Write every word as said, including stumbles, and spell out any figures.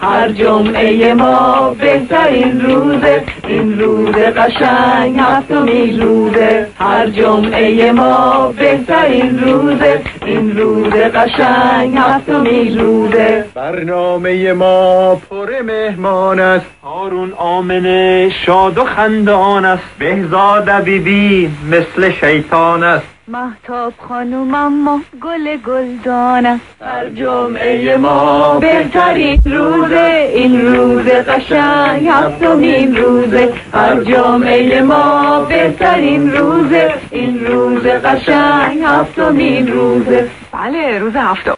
هر جمعه ما بهترین روزه، این روز قشنگ هفتمین روزه. هر جمعه ما بهترین روزه، این روز قشنگ هفتمین روزه. برنامه ما پر مهمان است، هارون آمنه شاد و خندان است، بهزاد بیبی مثل شیطان است، مهتاب خانوم اما گل گلدان است. هر جمعه ما بهترین روزه، این روز قشنگ هفتمین روزه. هر جمعه ما بهترین روزه، این روز قشنگ هفتمین روزه. بله، روز هفتم.